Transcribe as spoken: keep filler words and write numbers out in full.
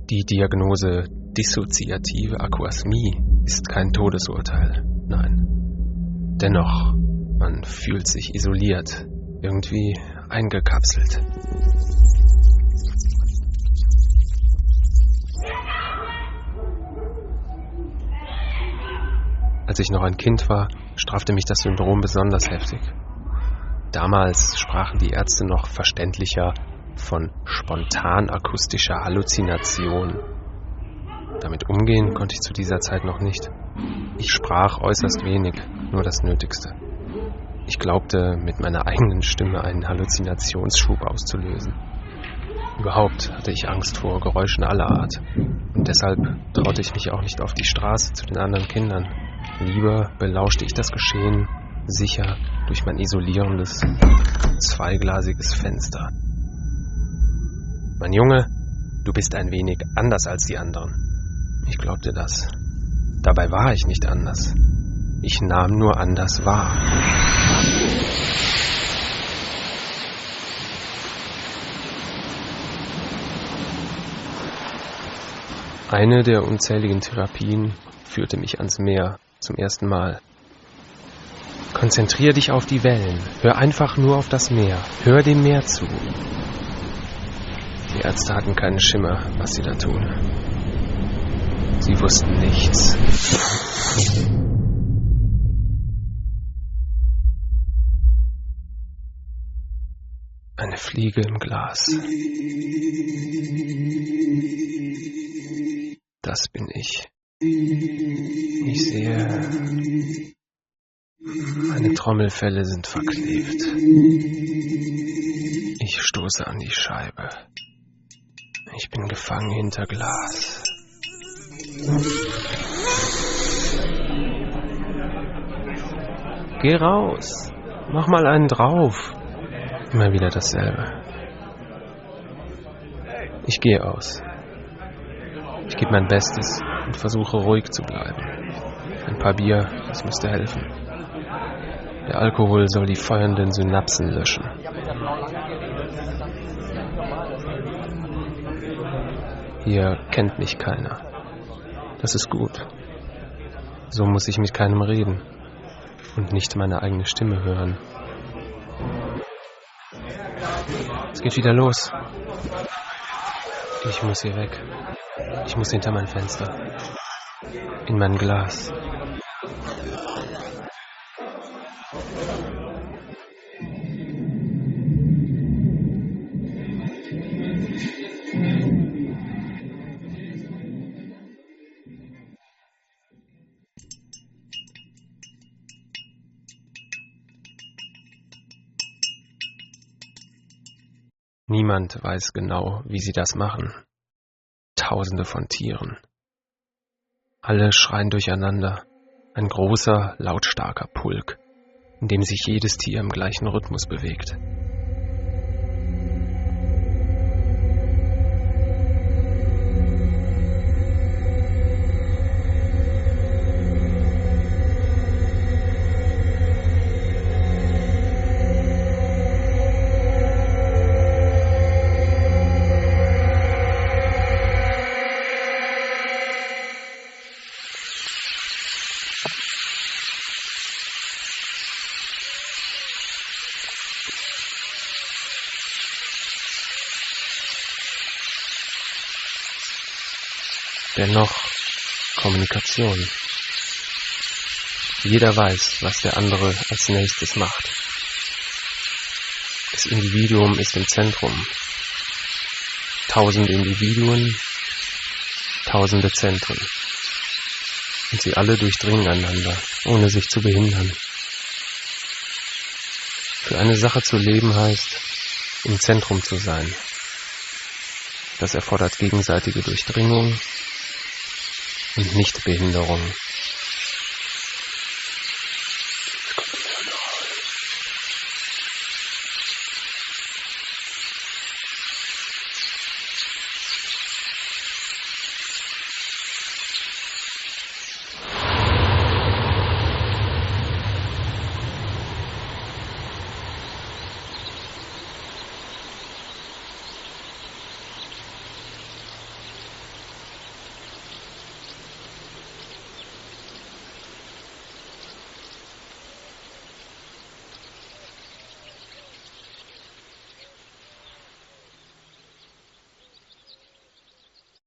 Die Diagnose dissoziative Aquasmie ist kein Todesurteil, nein. Dennoch, man fühlt sich isoliert, irgendwie eingekapselt. Als ich noch ein Kind war, strafte mich das Syndrom besonders heftig. Damals sprachen die Ärzte noch verständlicher von spontan-akustischer Halluzination. Damit umgehen konnte ich zu dieser Zeit noch nicht. Ich sprach äußerst wenig, nur das Nötigste. Ich glaubte, mit meiner eigenen Stimme einen Halluzinationsschub auszulösen. Überhaupt hatte ich Angst vor Geräuschen aller Art. Und deshalb traute ich mich auch nicht auf die Straße zu den anderen Kindern. Lieber belauschte ich das Geschehen sicher durch mein isolierendes, zweiglasiges Fenster. Mein Junge, du bist ein wenig anders als die anderen. Ich glaubte das. Dabei war ich nicht anders. Ich nahm nur anders wahr. Eine der unzähligen Therapien führte mich ans Meer zum ersten Mal. Konzentrier dich auf die Wellen. Hör einfach nur auf das Meer. Hör dem Meer zu. Die Ärzte hatten keinen Schimmer, was sie da tun. Sie wussten nichts. Eine Fliege im Glas. Das bin ich. Ich sehe, meine Trommelfelle sind verklebt. Ich stoße an die Scheibe. Ich bin gefangen hinter Glas. Geh raus. Mach mal einen drauf. Immer wieder dasselbe. Ich gehe aus. Ich gebe mein Bestes und versuche ruhig zu bleiben. Ein paar Bier, das müsste helfen. Der Alkohol soll die feuernden Synapsen löschen. Hier kennt mich keiner. Das ist gut. So muss ich mit keinem reden und nicht meine eigene Stimme hören. Es geht wieder los. Ich muss hier weg. Ich muss hinter mein Fenster. In mein Glas. Niemand weiß genau, wie sie das machen. Tausende von Tieren. Alle schreien durcheinander. Ein großer, lautstarker Pulk, in dem sich jedes Tier im gleichen Rhythmus bewegt. Dennoch Kommunikation. Jeder weiß, was der andere als nächstes macht. Das Individuum ist im Zentrum. Tausende Individuen, tausende Zentren. Und sie alle durchdringen einander, ohne sich zu behindern. Für eine Sache zu leben heißt, im Zentrum zu sein. Das erfordert gegenseitige Durchdringung und Nichtbehinderung.